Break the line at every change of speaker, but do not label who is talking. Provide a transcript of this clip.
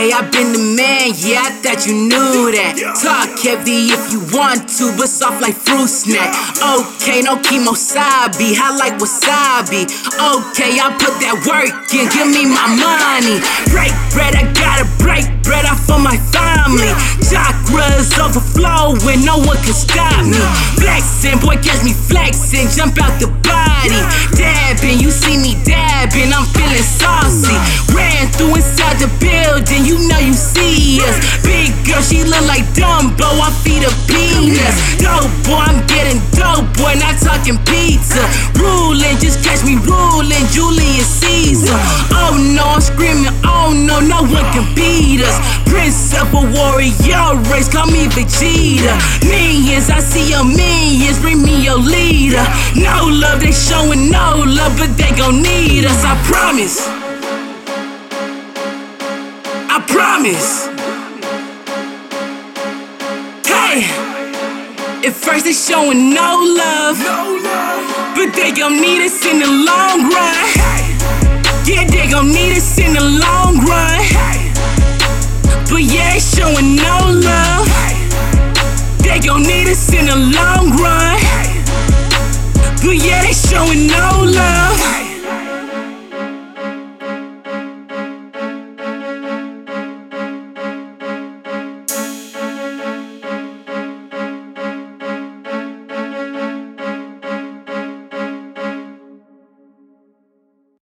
Okay, I've been the man, yeah, I thought you knew that. Talk heavy if you want to, but soft like fruit snack. Okay, no kemosabi, I like wasabi. Okay, I put that work in, give me my money. Break bread, I gotta break bread off for my family. Chakras overflowing, no one can stop me. Flexing, boy, catch me flexing, jump out the body. Dabbing, you see me dabbing, I'm feeling saucy. Ran through inside the building, you know you see us. Big girl, she look like Dumbo, I feed her peanuts. Dope boy, I'm getting dope boy, not talking pizza. Ruling, just catch me ruling, Julius Caesar. Oh no, I'm screaming, oh no, no one can beat us. Prince of a warrior race, call me Vegeta. Millions, I see your millions, bring me your leader. No love, they showing no love, but they gon' need us, I promise. I promise. Hey, at first they showing no love, but they gon' need us in the long run. Yeah, they gon' need us in the long run. But yeah, they showing no love. They gon' need us in the long run. But yeah, they showing no love.